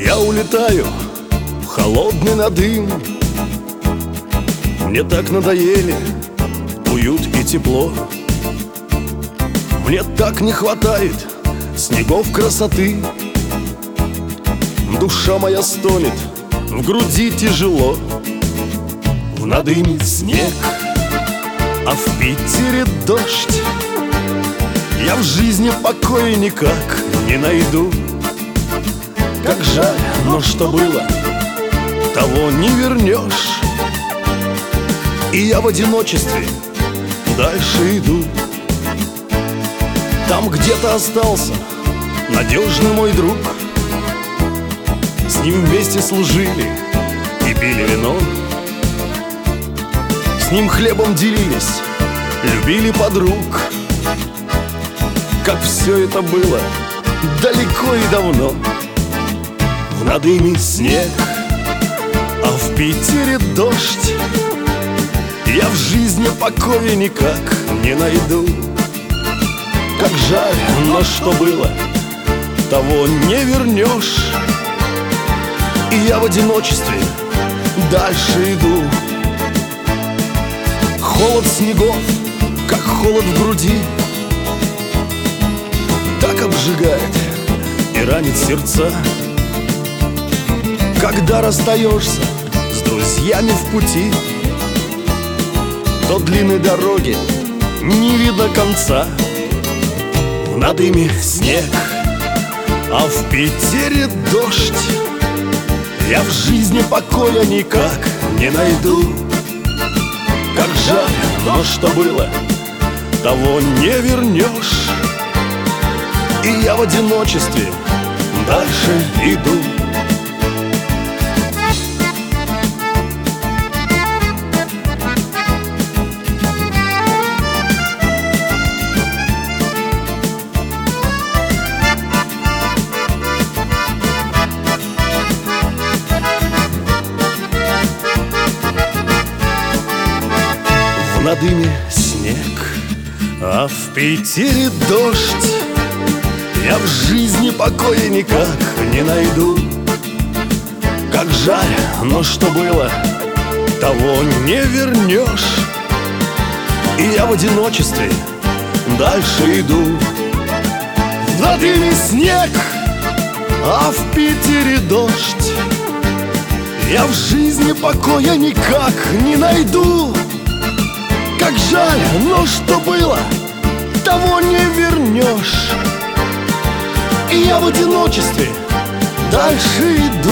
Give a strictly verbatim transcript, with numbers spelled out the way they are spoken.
Я улетаю в холодный надым. Мне так надоели уют и тепло. Мне так не хватает снегов красоты. Душа моя стонет, в груди тяжело. В надыме снег, а в Питере дождь. Я в жизни покоя никак не найду. Как жаль, но что было, того не вернешь. И я в одиночестве дальше иду. Там где-то остался надежный мой друг. С ним вместе служили и пили вино. С ним хлебом делились, любили подруг. Как все это было далеко и давно. В надыме снег, а в Питере дождь. Я в жизни покоя никак не найду. Как жаль, но что было, того не вернешь. И я в одиночестве дальше иду. Холод снегов, как холод в груди, так обжигает и ранит сердца. Когда расстаешься с друзьями в пути, то длинной дороги не видно конца. В надыме снег, а в Питере дождь. Я в жизни покоя никак не найду. Как жаль, но что было, того не вернешь. И я в одиночестве дальше иду. В надыме снег, а в Питере дождь. Я в жизни покоя никак не найду. Как жаль, но что было, того не вернешь. И я в одиночестве дальше иду. В надыме снег, а в Питере дождь. Я в жизни покоя никак не найду. Как жаль, но что было, того не вернешь. И я в одиночестве дальше иду.